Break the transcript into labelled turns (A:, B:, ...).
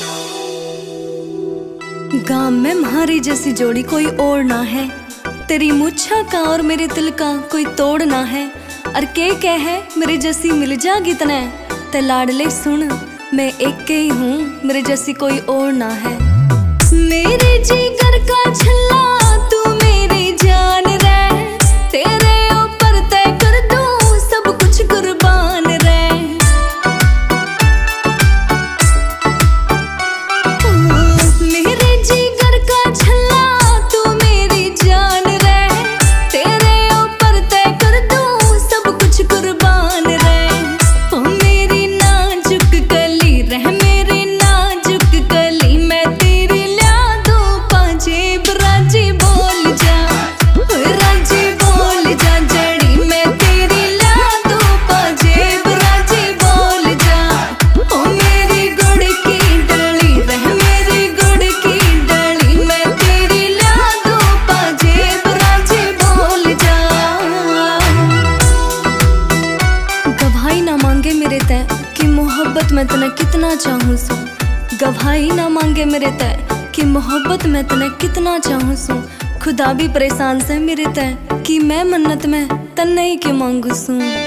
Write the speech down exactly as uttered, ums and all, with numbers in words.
A: गाँव में म्हारी जैसी जोड़ी कोई और ना है, तेरी मुच्छा का और मेरे दिल का कोई तोड़ ना है। और के कह है मेरे जैसी मिल जागी तने, ते लाडले सुन मैं एक के ही हूँ, मेरे जैसी कोई और ना है। मेरे जिगर का छल्ला तू मेरी जान रे, तेरे ऊपर तय कर दूं सब कुछ कुर्बान रे। मेरे जिगर का छल्ला तू मेरी जान रे, तेरे ऊपर तय कर दूं सब कुछ कुर्बान रे। ओ मेरी नाजुक कली रह, मेरी नाजुक कली मैं तेरी ल्या दूं पाजेब। राजी बोल जा, राजी बोल जा जड़ी मैं तेरी ल्या दूं पाजेब। राजी बोल जा, ओ मेरी गुड़ की डली रह, मेरी गुड़ की डली मैं तेरी ल्या दूं पाजेब। राजी बोल जा। गवाही ना मांगे मेरे तय कि मोहब्बत मैं तने कितना चाहूं सू, गवाही ना मांगे मेरे तय कि मोहब्बत मैं तने कितना चाहूं सू। खुदा भी परेशान से मेरे तय कि मैं मन्नत में तन्ने ही के मांगू सू।